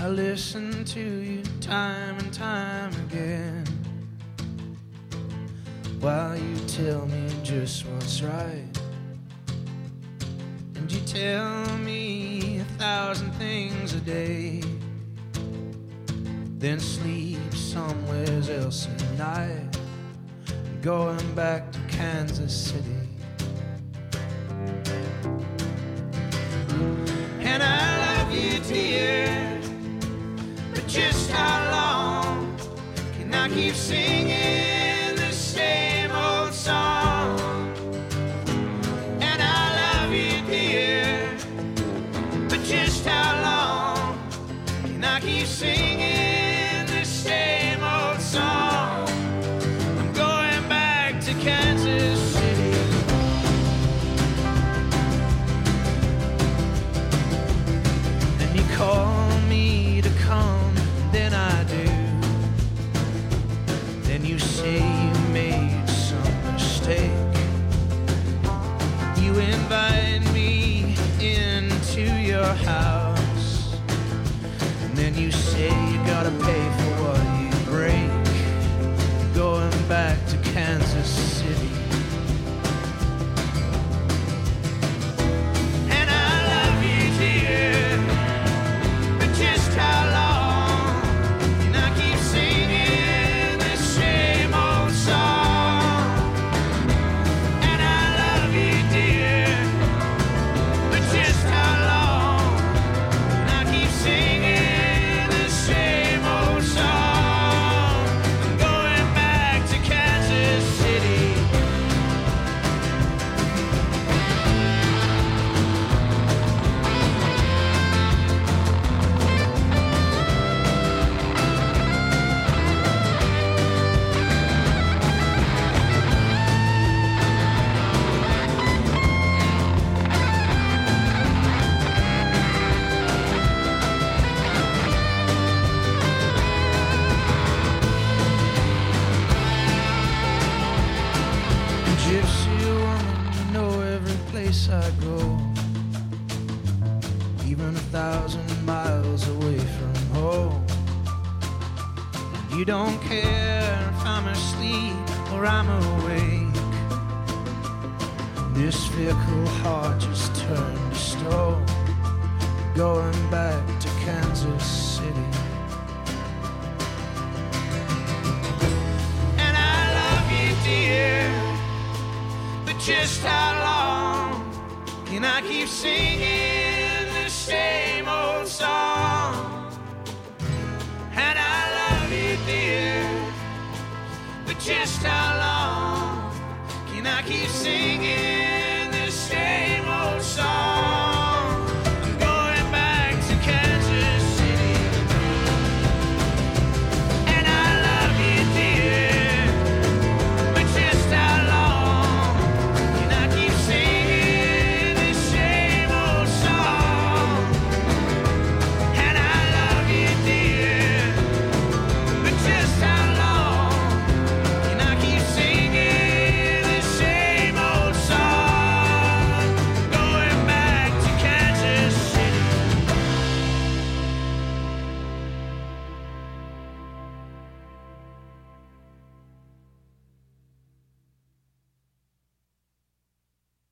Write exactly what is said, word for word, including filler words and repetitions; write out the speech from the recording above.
I listen to you time and time again, while you tell me just what's right. And you tell me a thousand things a day, then sleep somewhere else at night, going back to Kansas City. And I love you, dear, but just how long can I keep singing the same old song? And I love you, dear, but just how long can I keep singing the same old song? I'm going back to Kansas City. And you call me to come, then I do. Then you say you made some mistake. You invite me into your house, and then you say you gotta pay for what you break. Going back to Kansas City. And I love you, dear, but just how long can I keep singing the same old song? And I love you, dear, but just how long can I keep singing the same old song? I'm going back to Kansas City. Gypsy woman, you know every place I go, even a thousand miles away from home. You don't care if I'm asleep or I'm awake. This fickle heart just turned to stone, going back to Kansas City. And I love you, dear, but just how long can I keep singing the same old song? And I love you, dear, but just how long can I keep singing